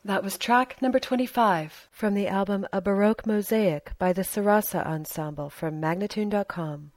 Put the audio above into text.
That was track number 25 from the album A Baroque Mosaic by the Sarasa Ensemble from Magnatune.com.